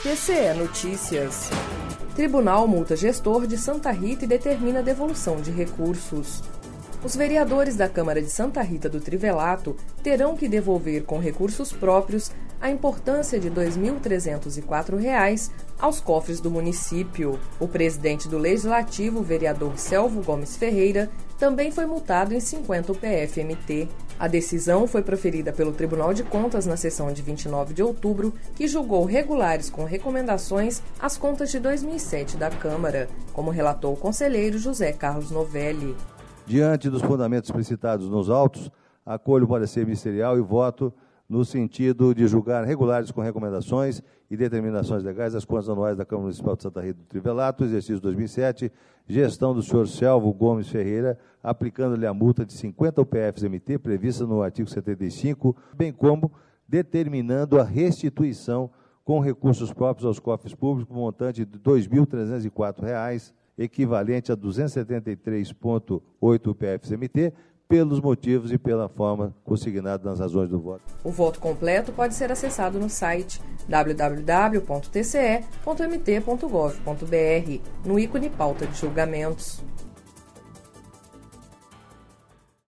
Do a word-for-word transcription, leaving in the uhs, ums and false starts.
T C E Notícias. Tribunal multa gestor de Santa Rita e determina devolução de recursos. Os vereadores da Câmara de Santa Rita do Trivelato terão que devolver com recursos próprios a importância de dois mil trezentos e quatro reais aos cofres do município. O presidente do Legislativo, o vereador Selvo Gomes Ferreira, também foi multado em cinquenta U P F M T. A decisão foi proferida pelo Tribunal de Contas na sessão de vinte e nove de outubro, que julgou regulares com recomendações as contas de dois mil e sete da Câmara, como relatou o conselheiro José Carlos Novelli. Diante dos fundamentos explicitados nos autos, acolho o parecer ministerial e voto no sentido de julgar regulares com recomendações e determinações legais as contas anuais da Câmara Municipal de Santa Rita do Trivelato, exercício dois mil e sete, gestão do senhor Selvo Gomes Ferreira, aplicando-lhe a multa de cinquenta U P Fs M T prevista no artigo setenta e cinco, bem como determinando a restituição com recursos próprios aos cofres públicos, montante de dois mil trezentos e quatro reais, equivalente a duzentos e setenta e três vírgula oito U P Fs M T, pelos motivos e pela forma consignada nas razões do voto. O voto completo pode ser acessado no site w w w ponto t c e ponto m t ponto gov ponto b r, no ícone pauta de julgamentos.